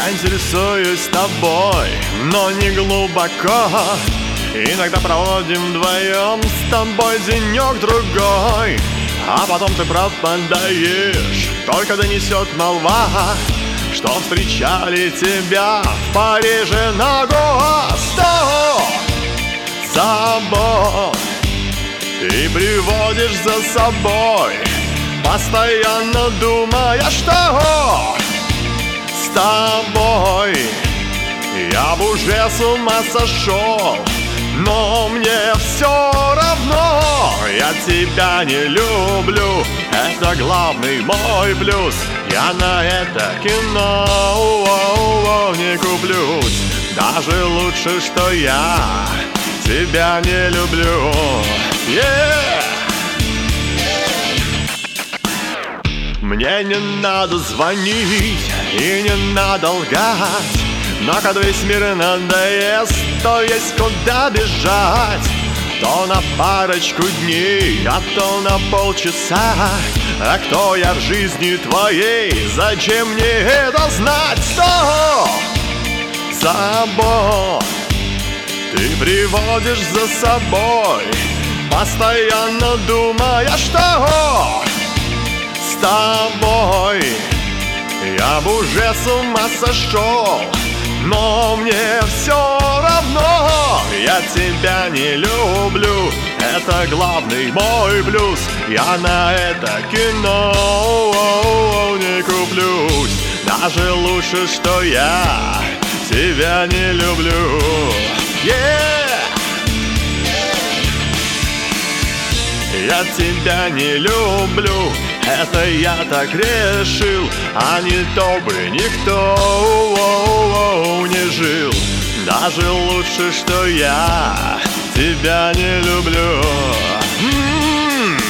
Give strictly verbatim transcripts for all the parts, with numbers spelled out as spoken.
Я интересуюсь тобой, но не глубоко. Иногда проводим вдвоем с тобой денек-другой, а потом ты пропадаешь, только донесет молва, что встречали тебя в Париже на Гоа. Сто забот ты приводишь за собой, постоянно думая, что с тобой я бы уже с ума сошел. Но мне все равно, я тебя не люблю, это главный мой плюс. Я на это кино о-о-о, не куплюсь. Даже лучше, что я тебя не люблю. Yeah! Мне не надо звонить и не надо лгать, но когда весь мир надоест, то есть куда бежать. То на парочку дней, а то на полчаса. А кто я в жизни твоей? Зачем мне это знать? Сто забот ты приводишь за собой, постоянно думая, что с тобой я бы уже с ума сошел. Но мне все равно, я тебя не люблю, это главный мой плюс. Я на это кино о-о-о, не куплюсь. Даже лучше, что я тебя не люблю. Yeah! Я тебя не люблю, это я так решил, а не то бы никто о-о-о, не жил. Даже лучше, что я тебя не люблю. М-м-м.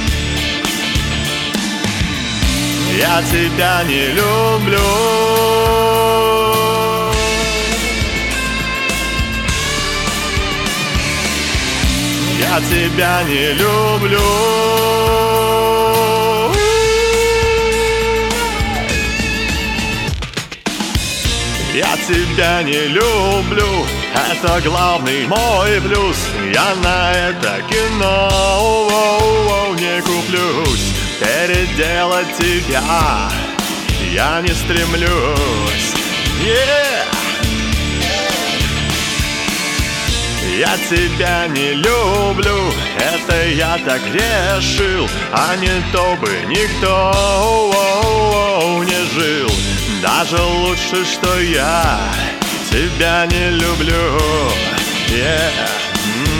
Я тебя не люблю. Я тебя не люблю. Я тебя не люблю, это главный мой плюс. Я на это кино о-о-о, не куплюсь. Переделать тебя я не стремлюсь. Yeah! Я тебя не люблю, это я так решил, а не то бы никто о-о-о, не жил. Даже лучше, что я тебя не люблю. Yeah.